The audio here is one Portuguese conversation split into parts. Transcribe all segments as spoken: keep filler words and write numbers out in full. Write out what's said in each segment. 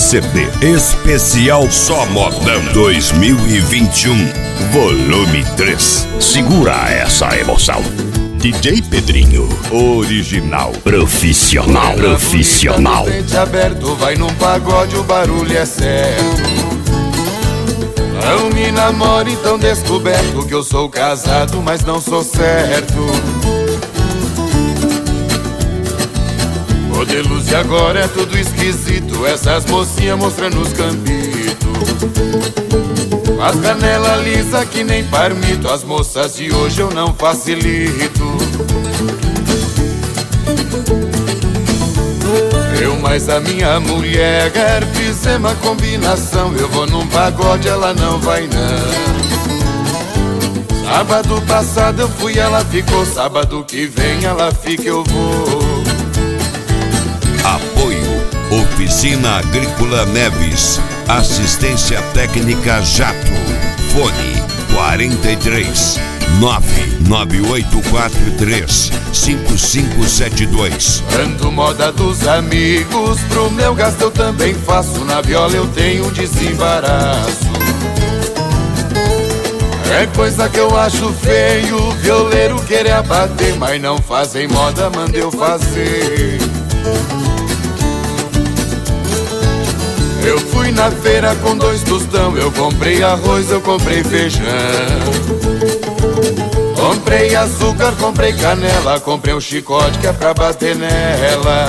C D especial Só Modão dois mil e vinte e um, volume três. Segura essa emoção. D J Pedrinho, original, profissional, profissional. Dente aberto, vai num pagode, o barulho é certo. Não me namore tão descoberto que eu sou casado, mas não sou certo. Modelos de agora é tudo esquisito, essas mocinhas mostrando os cambitos. As canela lisa que nem parmito, as moças de hoje eu não facilito. Eu mais a minha mulher fizemos a combinação, eu vou num pagode, ela não vai não. Sábado passado eu fui, ela ficou, sábado que vem ela fica, eu vou. Apoio Oficina Agrícola Neves, assistência técnica Jato. Fone quarenta e três, nove nove oito quatro três, cinco cinco sete dois. Ando moda dos amigos, pro meu gasto eu também faço. Na viola eu tenho um desembaraço. É coisa que eu acho feio, violeiro querer abater, mas não fazem moda, manda eu fazer. Eu fui na feira com dois tostão, eu comprei arroz, eu comprei feijão. Comprei açúcar, comprei canela, comprei um chicote que é pra bater nela.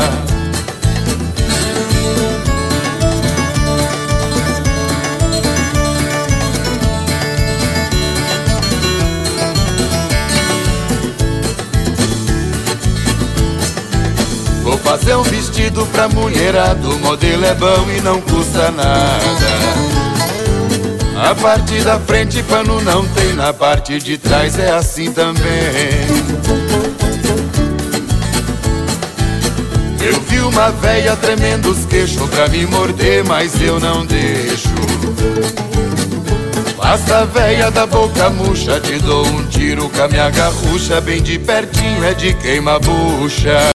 Vou fazer um vestido pra mulherada, o modelo é bom e não custa nada. A parte da frente pano não tem, na parte de trás é assim também. Eu vi uma véia tremendo os queixos pra me morder, mas eu não deixo. Passa véia da boca murcha, te dou um tiro com a minha garrucha, bem de pertinho é de queima-bucha.